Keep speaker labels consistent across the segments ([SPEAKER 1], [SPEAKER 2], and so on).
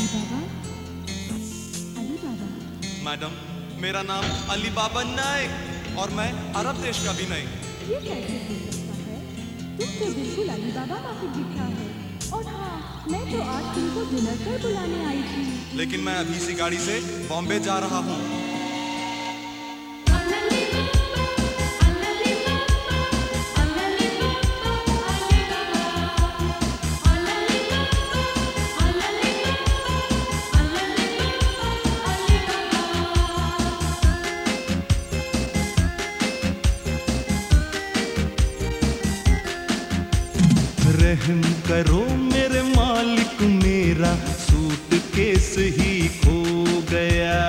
[SPEAKER 1] बाबा, अली बाबा।
[SPEAKER 2] Madam, मेरा नाम अली बाबा नाइक और मैं अरब देश का भी नहीं।
[SPEAKER 1] ये कैसे हो सकता है? तुम तो बिल्कुल अली बाबा वाकिफ दिखा है। और हाँ, मैं तो आज तुमको डिनर पर बुलाने आई थी।
[SPEAKER 2] लेकिन मैं अभी इसी गाड़ी से बॉम्बे जा रहा हूँ।
[SPEAKER 3] रहम करो मेरे मालिक, मेरा सूटकेस ही खो गया।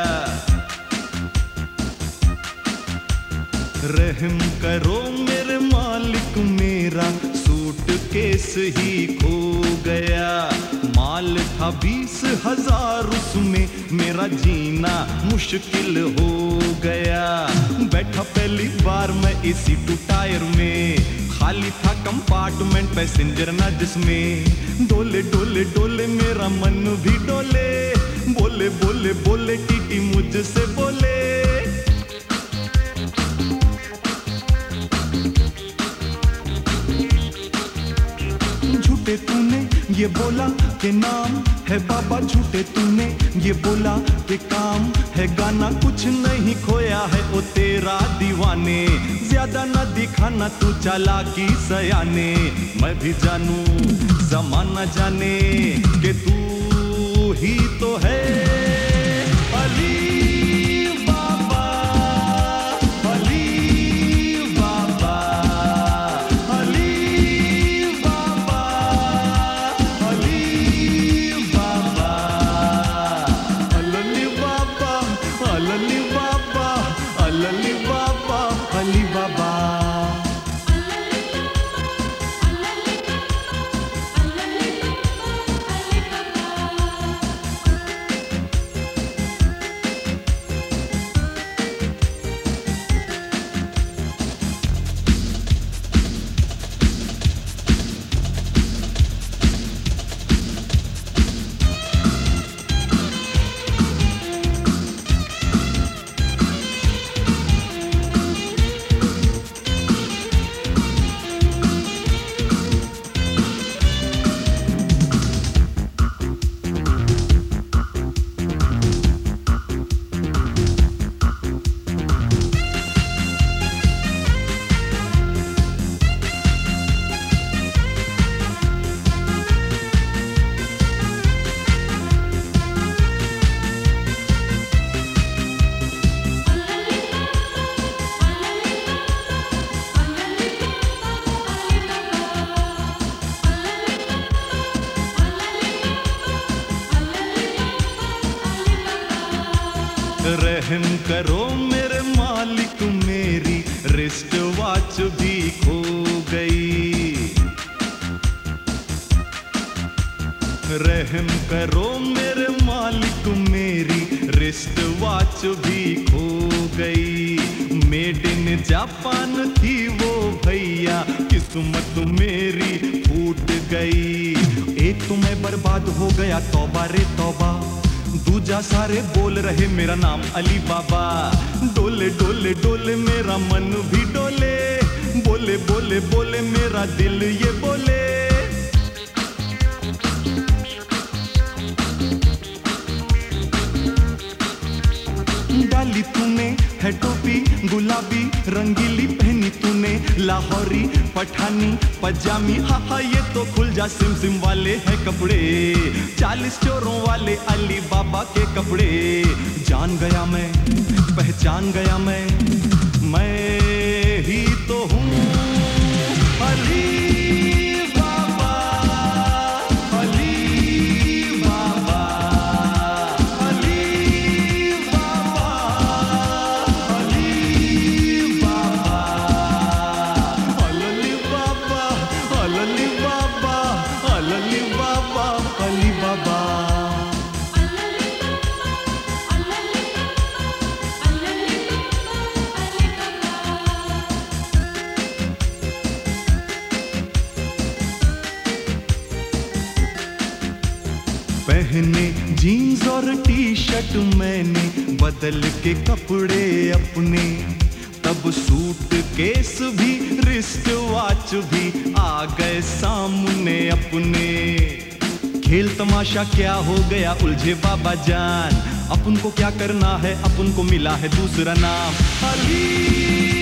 [SPEAKER 3] रहम करो मेरे मालिक, मेरा सूटकेस ही खो गया। माल था 20,000 उसमें, मेरा जीना मुश्किल हो गया। बैठा पहली बार मैं एसी 2 टायर में, खाली था कंपार्टमेंट पैसेंजर ना जिसमें। डोले डोले डोले मेरा मन भी डोले, बोले बोले बोले टीटी मुझसे बोले। झूठे तूने ये बोला कि नाम है बाबा, झूठे तूने ये बोला कि काम है गाना। कुछ नहीं खोया है ओ तेरा दीवाने, ज्यादा न दिखाना तू चालाकी सयाने। मैं भी जानू जमाना जाने कि तू ही तो है अली बाबा, अली बाबा, अली बाबा, अली बाबा, अली बाबा, अली बाबा, अली बाबा, अली बाबा। रहम करो मेरे मालिक, मेरी रिस्ट वॉच भी खो गई। रहम करो मेरे मालिक, मेरी रिस्ट वॉच भी खो गई। मेड इन जापान थी वो भैया, किस्मत मेरी फूट गई। एक तो मैं बर्बाद हो गया, तौबा रे तौबा। दूजा सारे बोल रहे मेरा नाम अली बाबा। डोले डोले डोले मेरा मन भी डोले, बोले बोले बोले मेरा दिल ये बोले। डाली तूने है टोपी गुलाबी रंगीली, पहनी तूने लाहौरी पठानी पजामी। हा हा ये तो खुल जा सिम सिम वाले हैं कपड़े, 40 चोरों वाले अली बाबा के कपड़े। जान गया मैं, पहचान गया मैं ही तो हूँ अली बाबा, अली बाबा, अली बाबा, अली बाबा, अली बाबा, अली बाबा, अली बाबा, अली बाबा। पहने जीन्स और टी शर्ट मैंने बदल के कपड़े अपने, तब सूट केस भी रिस्ट वॉच भी आ गए सामने अपने। खेल तमाशा क्या हो गया उलझे बाबा जान, अपन को क्या करना है, अपन को मिला है दूसरा नाम अली।